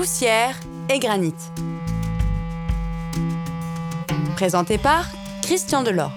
Poussière et granit. Présenté par Christian Delort.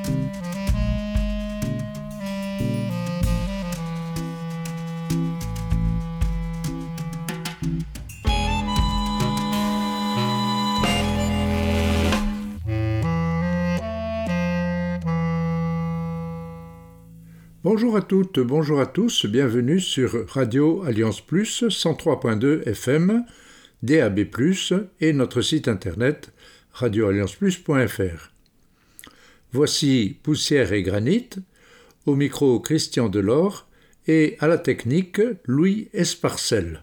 Bonjour à toutes, bonjour à tous, bienvenue sur Radio Alliance Plus 103.2 FM, DAB+, et notre site internet radioallianceplus.fr. Voici Poussière et Granit, au micro Christian Delort et à la technique Louis Esparcel.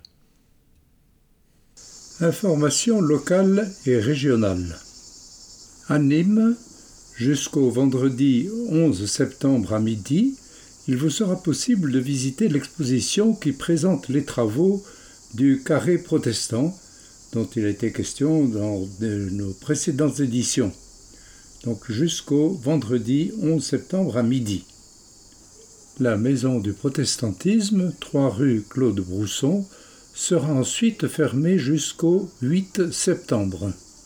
Informations locales et régionales. À Nîmes, jusqu'au vendredi 11 septembre à midi, il vous sera possible de visiter l'exposition qui présente les travaux du Carré protestant, dont il a été question dans nos précédentes éditions, donc jusqu'au vendredi 11 septembre à midi. La Maison du protestantisme, 3 rue Claude Brousson, sera ensuite fermée jusqu'au 8 septembre.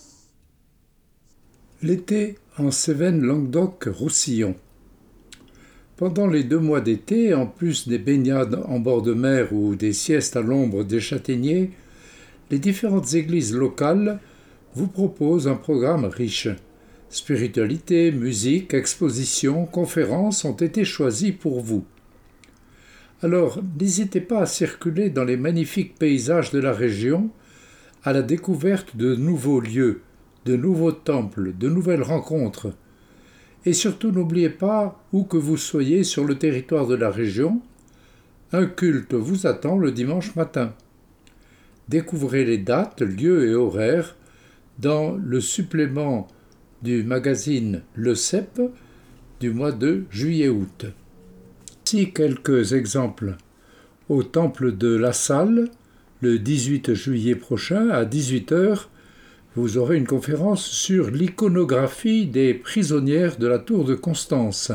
L'été en Cévennes-Languedoc-Roussillon. Pendant les 2 mois d'été, en plus des baignades en bord de mer ou des siestes à l'ombre des châtaigniers, les différentes églises locales vous proposent un programme riche. Spiritualité, musique, expositions, conférences ont été choisis pour vous. Alors, n'hésitez pas à circuler dans les magnifiques paysages de la région, à la découverte de nouveaux lieux, de nouveaux temples, de nouvelles rencontres. Et surtout, n'oubliez pas, où que vous soyez sur le territoire de la région, un culte vous attend le dimanche matin. Découvrez les dates, lieux et horaires dans le supplément du magazine Le CEP du mois de juillet-août. Ici quelques exemples. Au Temple de la Salle, le 18 juillet prochain à 18h, vous aurez une conférence sur l'iconographie des prisonnières de la tour de Constance.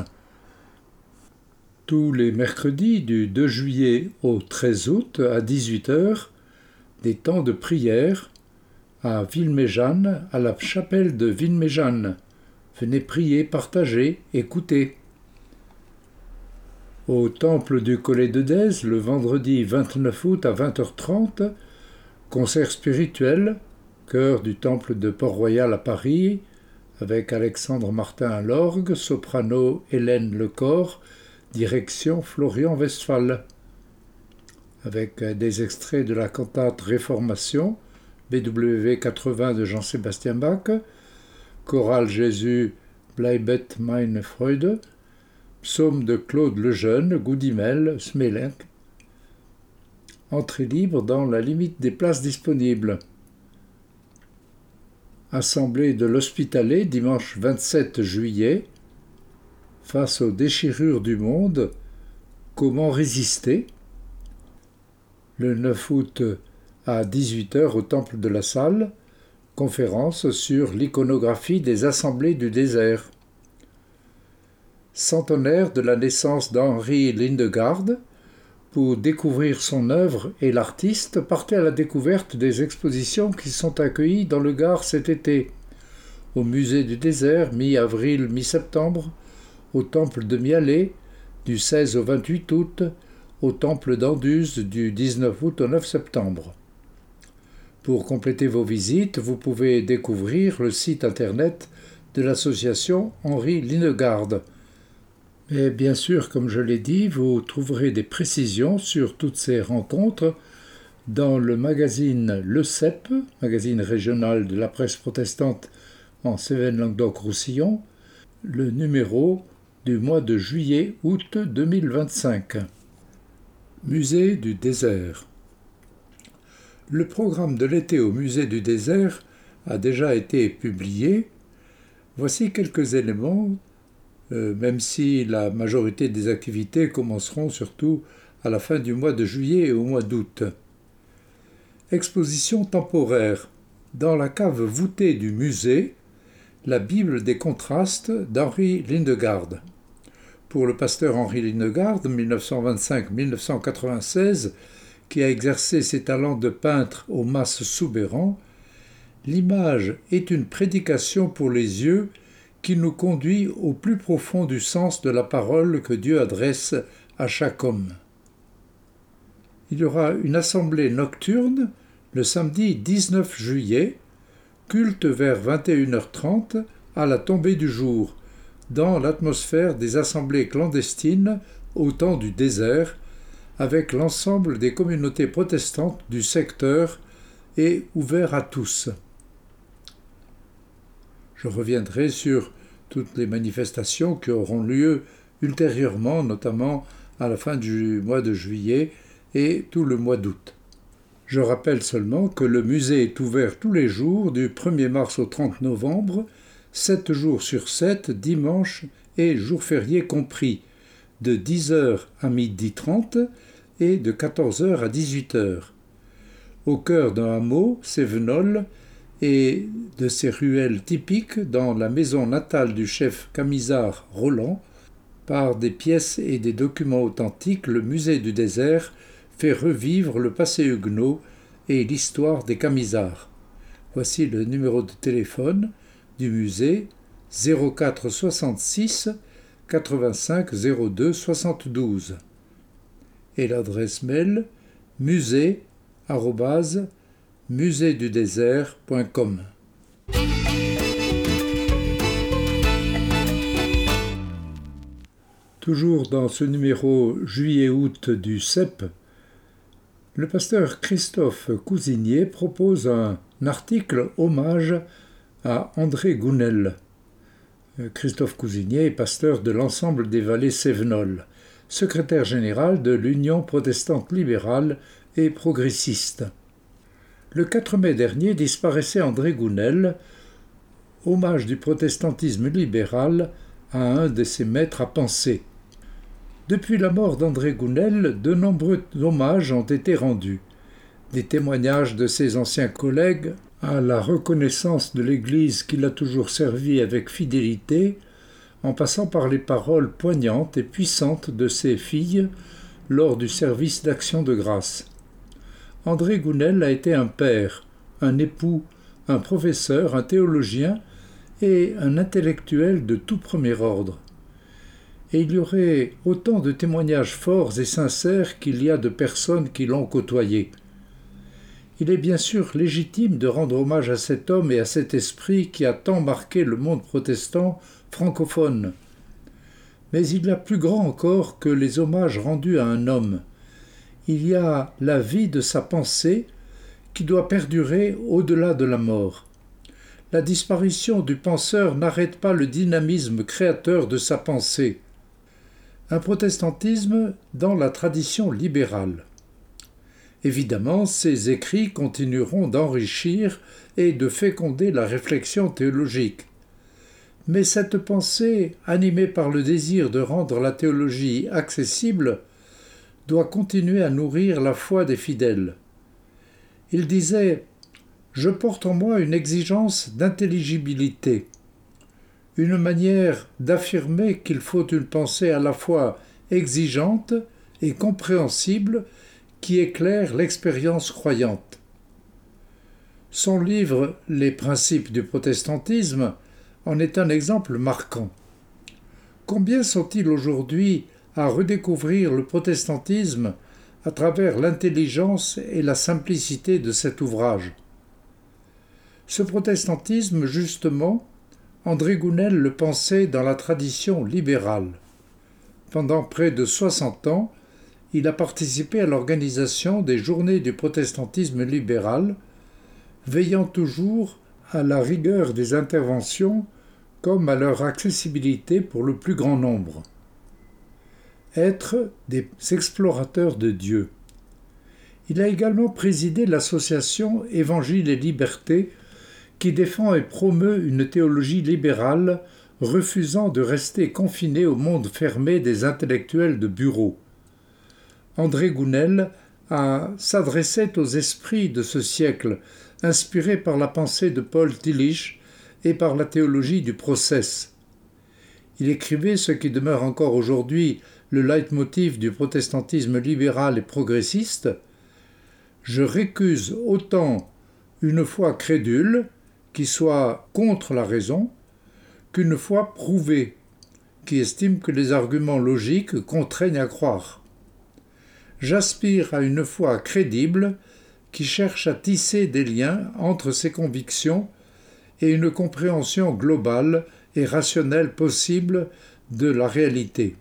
Tous les mercredis du 2 juillet au 13 août à 18h, des temps de prière à Villeméjeanne, à la chapelle de Villeméjeanne. Venez prier, partager, écouter. Au temple du Collet de Dèze, le vendredi 29 août à 20h30, concert spirituel, chœur du temple de Port-Royal à Paris, avec Alexandre Martin à l'orgue, soprano Hélène Lecor, direction Florian Westphal, avec des extraits de la cantate Réformation, BWV 80 de Jean-Sébastien Bach, chorale Jésus, Bleibet meine Freude, psaume de Claude Lejeune, Goudimel, Smelink. Entrée libre dans la limite des places disponibles. Assemblée de l'Hospitalet, dimanche 27 juillet. Face aux déchirures du monde, comment résister ? Le 9 août à 18h au Temple de la Salle, conférence sur l'iconographie des assemblées du désert. Centenaire de la naissance d'Henri Lindegaard. Pour découvrir son œuvre et l'artiste, partez à la découverte des expositions qui sont accueillies dans le Gard cet été. Au musée du désert, mi-avril, mi-septembre, au temple de Mialet, du 16 au 28 août, au temple d'Anduze, du 19 août au 9 septembre. Pour compléter vos visites, vous pouvez découvrir le site internet de l'association Henri Lindegaard. Et bien sûr, comme je l'ai dit, vous trouverez des précisions sur toutes ces rencontres dans le magazine Le CEP, magazine régional de la presse protestante en Cévennes-Languedoc-Roussillon, le numéro du mois de juillet-août 2025. Musée du désert. Le programme de l'été au musée du désert a déjà été publié. Voici quelques éléments, même si la majorité des activités commenceront surtout à la fin du mois de juillet et au mois d'août. Exposition temporaire. Dans la cave voûtée du musée, la Bible des contrastes d'Henri Lindegaard. Pour le pasteur Henri Lindegaard, 1925-1996, qui a exercé ses talents de peintre aux masses soubérants, l'image est une prédication pour les yeux qui nous conduit au plus profond du sens de la parole que Dieu adresse à chaque homme. Il y aura une assemblée nocturne le samedi 19 juillet, culte vers 21h30 à la tombée du jour, dans l'atmosphère des assemblées clandestines au temps du désert, avec l'ensemble des communautés protestantes du secteur et ouvert à tous. Je reviendrai sur toutes les manifestations qui auront lieu ultérieurement, notamment à la fin du mois de juillet et tout le mois d'août. Je rappelle seulement que le musée est ouvert tous les jours du 1er mars au 30 novembre, 7 jours sur 7, dimanche et jours fériés compris, de 10h à 12h30 et de 14h à 18h. Au cœur d'un hameau, Sévenol, et de ses ruelles typiques dans la maison natale du chef camisard Roland, par des pièces et des documents authentiques, le musée du désert fait revivre le passé huguenot et l'histoire des camisards. Voici le numéro de téléphone du musée 04 66 85 02 72 et l'adresse mail musée@muséedudésert.com. Toujours dans ce numéro juillet-août du CEP, le pasteur Christophe Cousinier propose un article hommage à André Gounel. Christophe Cousinier est pasteur de l'ensemble des vallées Sévenol, secrétaire général de l'Union protestante libérale et progressiste. Le 4 mai dernier disparaissait André Gounel, hommage du protestantisme libéral à un de ses maîtres à penser. Depuis la mort d'André Gounel, de nombreux hommages ont été rendus. Des témoignages de ses anciens collègues à la reconnaissance de l'Église qui l'a toujours servi avec fidélité, en passant par les paroles poignantes et puissantes de ses filles lors du service d'action de grâce. André Gounel a été un père, un époux, un professeur, un théologien et un intellectuel de tout premier ordre. Et il y aurait autant de témoignages forts et sincères qu'il y a de personnes qui l'ont côtoyé. Il est bien sûr légitime de rendre hommage à cet homme et à cet esprit qui a tant marqué le monde protestant francophone. Mais il y a plus grand encore que les hommages rendus à un homme. Il y a la vie de sa pensée qui doit perdurer au-delà de la mort. La disparition du penseur n'arrête pas le dynamisme créateur de sa pensée. Un protestantisme dans la tradition libérale. Évidemment, ces écrits continueront d'enrichir et de féconder la réflexion théologique. Mais cette pensée, animée par le désir de rendre la théologie accessible, doit continuer à nourrir la foi des fidèles. Il disait « Je porte en moi une exigence d'intelligibilité, une manière d'affirmer qu'il faut une pensée à la fois exigeante et compréhensible qui éclaire l'expérience croyante. » Son livre « Les principes du protestantisme » en est un exemple marquant. Combien sont-ils aujourd'hui à redécouvrir le protestantisme à travers l'intelligence et la simplicité de cet ouvrage. Ce protestantisme, justement, André Gounel le pensait dans la tradition libérale. Pendant près de 60 ans, il a participé à l'organisation des Journées du protestantisme libéral, veillant toujours à la rigueur des interventions comme à leur accessibilité pour le plus grand nombre. Être des explorateurs de Dieu. Il a également présidé l'association Évangile et Liberté qui défend et promeut une théologie libérale refusant de rester confiné au monde fermé des intellectuels de bureau. André Gounel s'adressait aux esprits de ce siècle, inspirés par la pensée de Paul Tillich et par la théologie du process. Il écrivait ce qui demeure encore aujourd'hui le leitmotiv du protestantisme libéral et progressiste, Je récuse autant une foi crédule, qui soit contre la raison, qu'une foi prouvée, qui estime que les arguments logiques contraignent à croire. J'aspire à une foi crédible qui cherche à tisser des liens entre ses convictions et une compréhension globale et rationnelle possible de la réalité.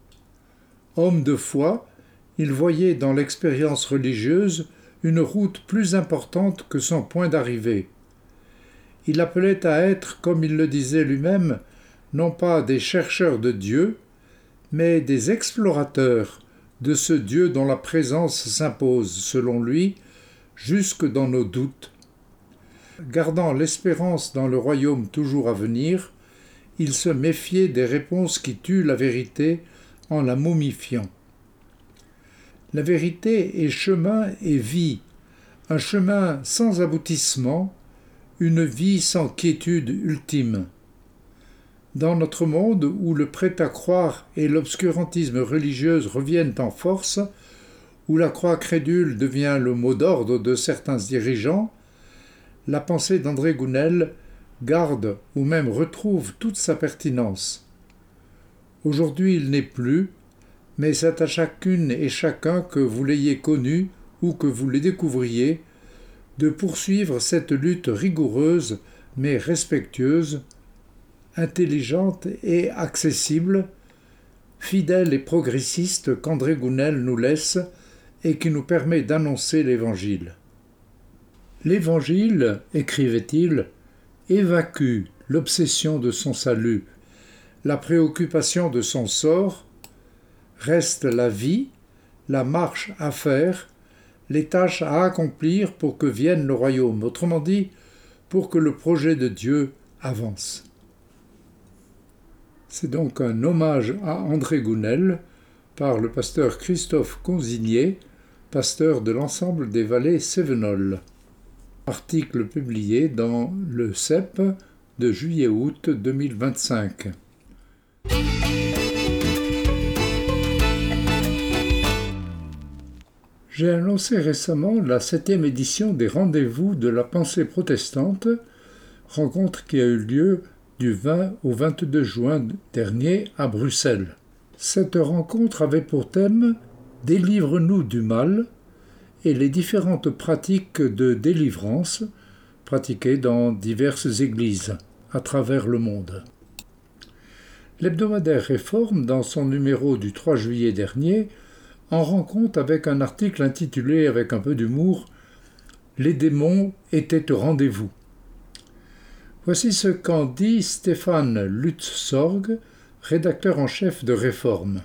Homme de foi, il voyait dans l'expérience religieuse une route plus importante que son point d'arrivée. Il appelait à être, comme il le disait lui-même, non pas des chercheurs de Dieu, mais des explorateurs de ce Dieu dont la présence s'impose, selon lui, jusque dans nos doutes. Gardant l'espérance dans le royaume toujours à venir, il se méfiait des réponses qui tuent la vérité en la momifiant. La vérité est chemin et vie, un chemin sans aboutissement, une vie sans quiétude ultime. Dans notre monde où le prêt-à-croire et l'obscurantisme religieux reviennent en force, où la croix crédule devient le mot d'ordre de certains dirigeants, la pensée d'André Gounel garde ou même retrouve toute sa pertinence. Aujourd'hui, il n'est plus, mais c'est à chacune et chacun, que vous l'ayez connu ou que vous le découvriez, de poursuivre cette lutte rigoureuse mais respectueuse, intelligente et accessible, fidèle et progressiste qu'André Gounel nous laisse et qui nous permet d'annoncer l'Évangile. L'Évangile, écrivait-il, évacue l'obsession de son salut, la préoccupation de son sort, reste la vie, la marche à faire, les tâches à accomplir pour que vienne le royaume, autrement dit, pour que le projet de Dieu avance. C'est donc un hommage à André Gounel par le pasteur Christophe Consigné, pasteur de l'ensemble des vallées Cévenol. Article publié dans le CEP de juillet-août 2025. J'ai annoncé récemment la 7e édition des Rendez-vous de la pensée protestante, rencontre qui a eu lieu du 20 au 22 juin dernier à Bruxelles. Cette rencontre avait pour thème « Délivre-nous du mal » et les différentes pratiques de délivrance pratiquées dans diverses églises à travers le monde. L'hebdomadaire Réforme, dans son numéro du 3 juillet dernier, en rend compte avec un article intitulé avec un peu d'humour « Les démons étaient au rendez-vous ». Voici ce qu'en dit Stéphane Lutz-Sorg, rédacteur en chef de Réforme.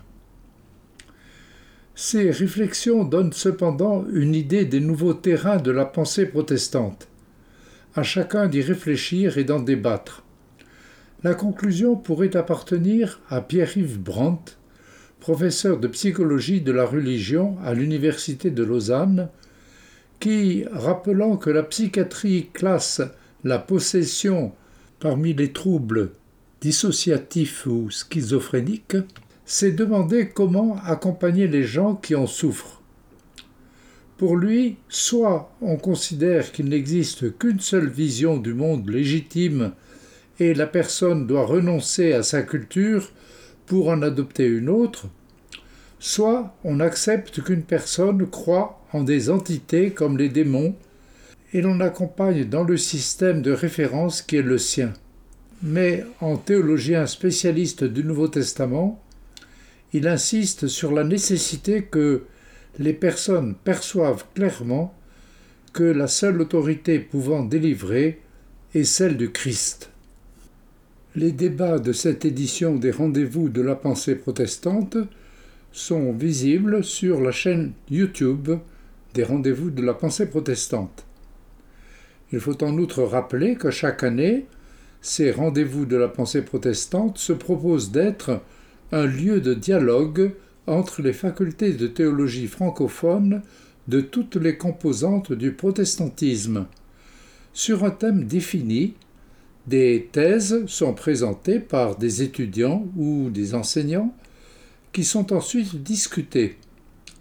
Ces réflexions donnent cependant une idée des nouveaux terrains de la pensée protestante. À chacun d'y réfléchir et d'en débattre. La conclusion pourrait appartenir à Pierre-Yves Brandt, professeur de psychologie de la religion à l'Université de Lausanne, qui, rappelant que la psychiatrie classe la possession parmi les troubles dissociatifs ou schizophréniques, s'est demandé comment accompagner les gens qui en souffrent. Pour lui, soit on considère qu'il n'existe qu'une seule vision du monde légitime et la personne doit renoncer à sa culture pour en adopter une autre, soit on accepte qu'une personne croit en des entités comme les démons et l'on accompagne dans le système de référence qui est le sien. Mais en théologien spécialiste du Nouveau Testament, il insiste sur la nécessité que les personnes perçoivent clairement que la seule autorité pouvant délivrer est celle du Christ. Les débats de cette édition des Rendez-vous de la pensée protestante sont visibles sur la chaîne YouTube des Rendez-vous de la pensée protestante. Il faut en outre rappeler que chaque année, ces Rendez-vous de la pensée protestante se proposent d'être un lieu de dialogue entre les facultés de théologie francophones de toutes les composantes du protestantisme. Sur un thème défini, des thèses sont présentées par des étudiants ou des enseignants qui sont ensuite discutées.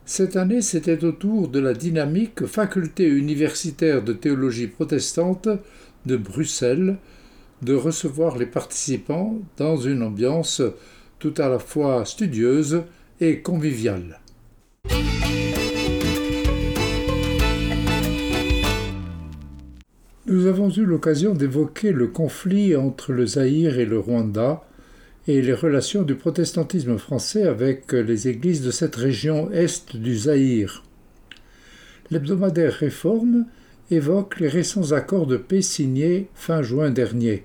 Cette année, c'était au tour de la dynamique faculté universitaire de théologie protestante de Bruxelles de recevoir les participants dans une ambiance tout à la fois studieuse et conviviale. Nous avons eu l'occasion d'évoquer le conflit entre le Zaïre et le Rwanda et les relations du protestantisme français avec les églises de cette région est du Zaïre. L'hebdomadaire Réforme évoque les récents accords de paix signés fin juin dernier.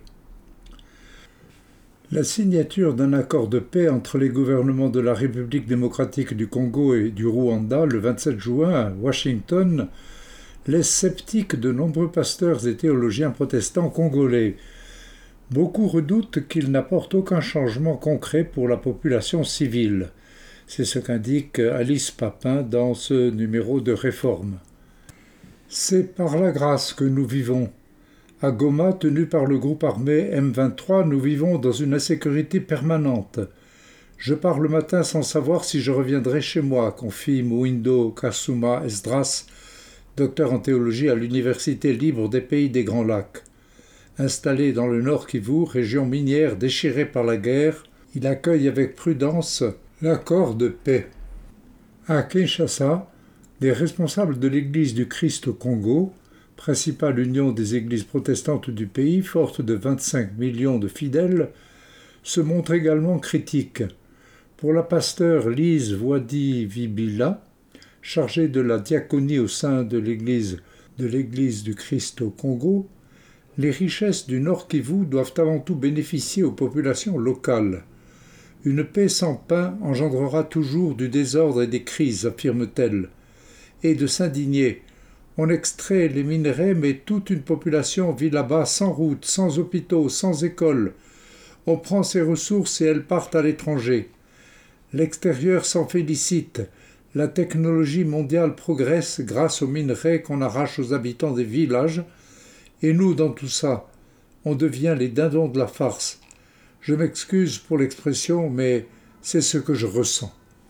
La signature d'un accord de paix entre les gouvernements de la République démocratique du Congo et du Rwanda le 27 juin à Washington laisse sceptiques de nombreux pasteurs et théologiens protestants congolais. Beaucoup redoutent qu'il n'apporte aucun changement concret pour la population civile. C'est ce qu'indique Alice Papin dans ce numéro de Réforme. C'est par la grâce que nous vivons. À Goma, tenu par le groupe armé M23, nous vivons dans une insécurité permanente. Je pars le matin sans savoir si je reviendrai chez moi, confie Mwindo Kasuma Esdras, docteur en théologie à l'Université libre des pays des Grands Lacs. Installé dans le Nord Kivu, région minière déchirée par la guerre, il accueille avec prudence l'accord de paix. À Kinshasa, les responsables de l'Église du Christ au Congo, principale union des églises protestantes du pays, forte de 25 millions de fidèles, se montrent également critiques. Pour la pasteure Lise Voidi-Vibila, chargée de la diaconie au sein de l'Église du Christ au Congo, les richesses du Nord Kivu doivent avant tout bénéficier aux populations locales. Une paix sans pain engendrera toujours du désordre et des crises, affirme-t-elle. Et de s'indigner. On extrait les minerais, mais toute une population vit là-bas sans route, sans hôpitaux, sans école. On prend ses ressources et elles partent à l'étranger. L'extérieur s'en félicite. La technologie mondiale progresse grâce aux minerais qu'on arrache aux habitants des villages. Et nous, dans tout ça, on devient les dindons de la farce. Je m'excuse pour l'expression, mais c'est ce que je ressens.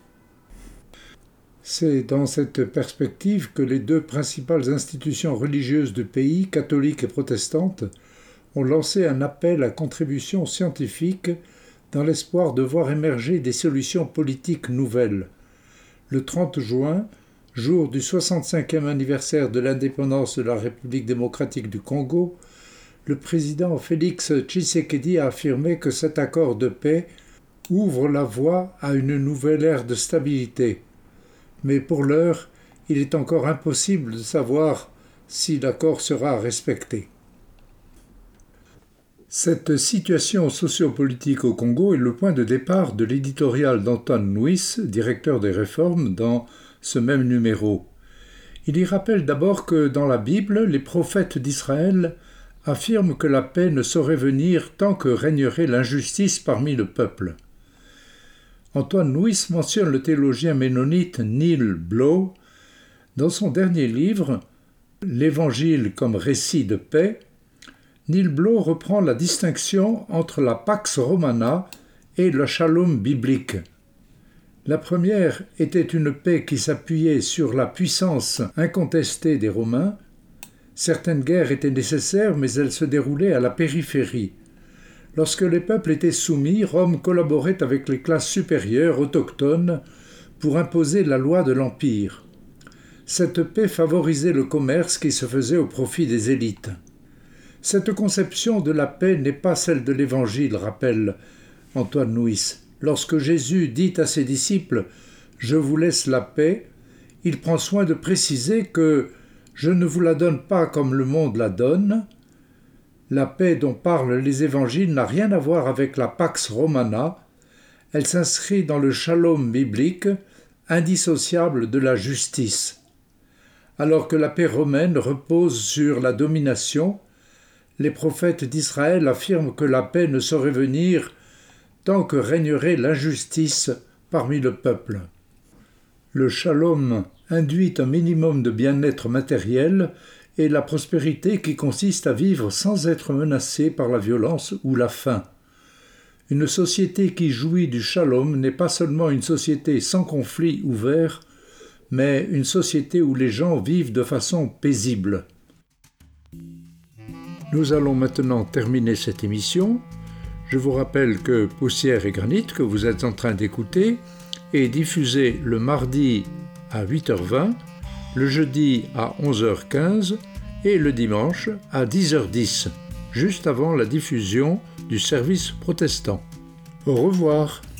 C'est dans cette perspective que les deux principales institutions religieuses du pays, catholiques et protestantes, ont lancé un appel à contribution scientifique dans l'espoir de voir émerger des solutions politiques nouvelles. Le 30 juin, jour du 65e anniversaire de l'indépendance de la République démocratique du Congo, le président Félix Tshisekedi a affirmé que cet accord de paix ouvre la voie à une nouvelle ère de stabilité. Mais pour l'heure, il est encore impossible de savoir si l'accord sera respecté. Cette situation sociopolitique au Congo est le point de départ de l'éditorial d'Antoine Nuis, directeur des Réformes, dans ce même numéro. Il y rappelle d'abord que dans la Bible, les prophètes d'Israël affirment que la paix ne saurait venir tant que régnerait l'injustice parmi le peuple. Antoine Nuis mentionne le théologien ménonite Neil Blow. Dans son dernier livre, L'Évangile comme récit de paix, Neil Blow reprend la distinction entre la Pax Romana et le Shalom biblique. La première était une paix qui s'appuyait sur la puissance incontestée des Romains. Certaines guerres étaient nécessaires, mais elles se déroulaient à la périphérie. Lorsque les peuples étaient soumis, Rome collaborait avec les classes supérieures, autochtones, pour imposer la loi de l'Empire. Cette paix favorisait le commerce qui se faisait au profit des élites. Cette conception de la paix n'est pas celle de l'Évangile, rappelle Antoine Nuis. Lorsque Jésus dit à ses disciples « Je vous laisse la paix », il prend soin de préciser que « Je ne vous la donne pas comme le monde la donne ». La paix dont parlent les évangiles n'a rien à voir avec la Pax Romana. Elle s'inscrit dans le shalom biblique, indissociable de la justice. Alors que la paix romaine repose sur la domination, les prophètes d'Israël affirment que la paix ne saurait venir tant que régnerait l'injustice parmi le peuple. Le shalom induit un minimum de bien-être matériel et la prospérité qui consiste à vivre sans être menacé par la violence ou la faim. Une société qui jouit du shalom n'est pas seulement une société sans conflit ouvert, mais une société où les gens vivent de façon paisible. Nous allons maintenant terminer cette émission. Je vous rappelle que Poussière et Granit, que vous êtes en train d'écouter, est diffusé le mardi à 8h20, le jeudi à 11h15 et le dimanche à 10h10, juste avant la diffusion du service protestant. Au revoir.